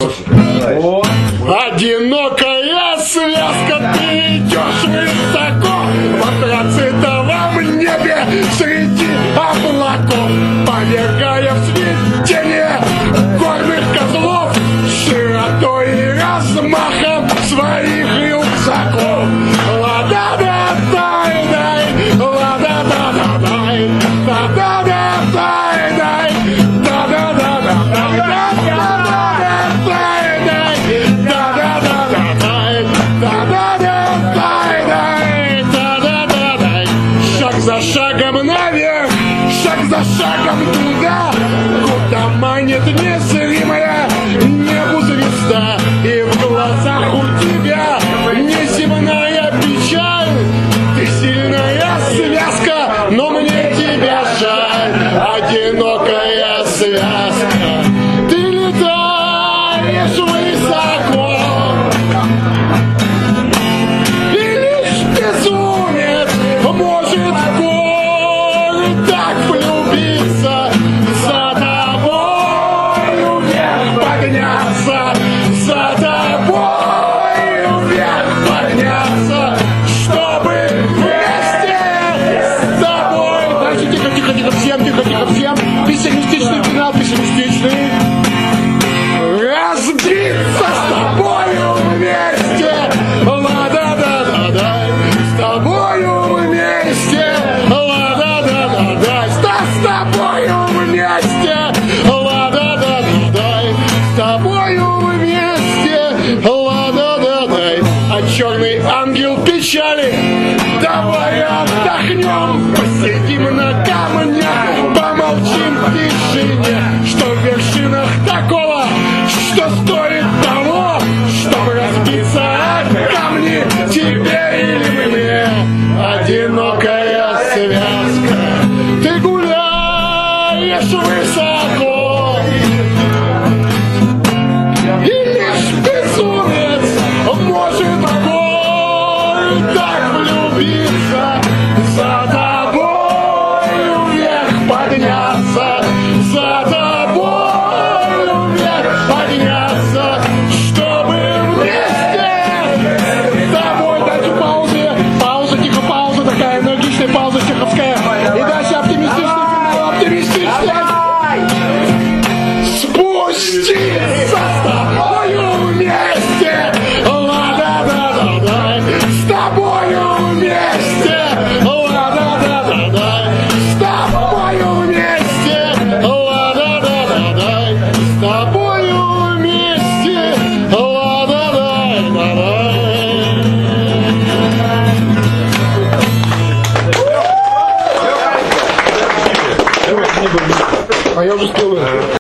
Одинокая связка, ты идешь высоко в антрацитовом небе среди облаков, помягая в свечение горных козлов широтой и размахом своих рюкзаков. Ла-да-да-дай-дай, ла-да-да-да-дай, да-да-да-дай-дай, да-да-да-дай-дай. Шаг за шагом наверх, шаг за шагом туда, куда манит незримая небу звезда. И в глазах у тебя неземная печаль. Ты сильная связка, но мне тебя жаль. Одинокая связка, ты летаешь высоко, и лишь безумец может в горы так влюбиться, за тобою вверх подняться, за тобою вверх подняться, чтобы вместе с тобой. Дальше тихо, тихо, тихо, всем, тихо, тихо, всем. Пессимистичный финал, пессимистичный. Разбиться с тобою вместе, ла-да-да-да-дай, с тобою вместе, ла-да-да-да-дай, с тобою вместе, ла-да-да-да-дай, с тобою вместе, ла-да-да-дай. А черный ангел печали, давай отдохнем, посидим на камнях, помолчим в тишине, что в вершинах такого, что стоит того, чтобы разбиться о камни тебе или мне. Одинокая связка, ты гуляешь высоко, и лишь безумец может в горы так влюбиться, за тобою вверх подняться, за тобою вверх подняться, чтобы вместе с тобой. Дальше паузы, пауза, тихо, пауза, такая энергичная пауза чеховская. И дальше оптимистичный финал, оптимистичный. Спуститься с тобою вместе, ла-да-да-да-дай, с тобою вместе, ла-да-да-да-дай, с тобою вместе, ла-да-да-да-дай, с тобою вместе, ла-да-да-да-дай. А я уже сделаю.